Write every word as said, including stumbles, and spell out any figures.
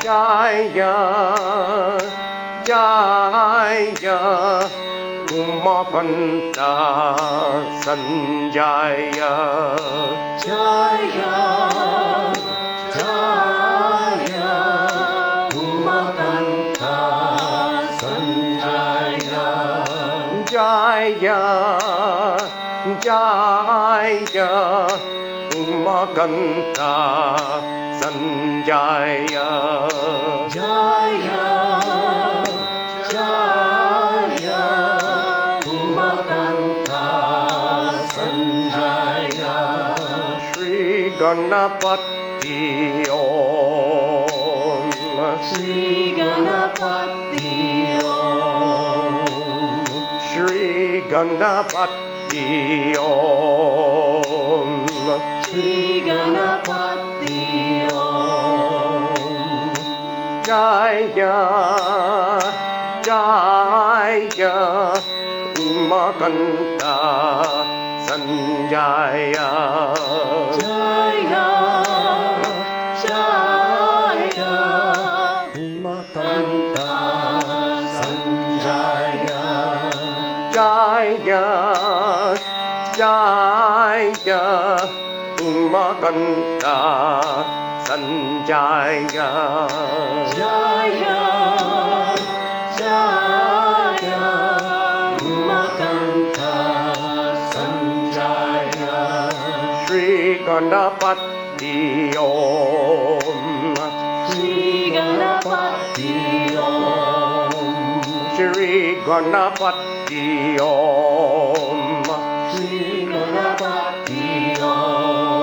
Jaya Jaya Umakanta Sanjaya Jaya Jaya Umakanta Sanjaya Jaya Jaya Umakanta Sanjaya Jaya Jaya Umakanta Sanjaya Shri Ganapati Om Shri Ganapati Om Shri Ganapati Om Shri Ganapati Om Jaya Jaya Umakanta Sanjaya Jaya Jaya Umakanta Sanjaya Jaya Jaya Umakanta Sanjaya Jaya Jaya Umakanta Sanjaya Shri Ganapati Om Shri Ganapati Om Shri Ganapati Om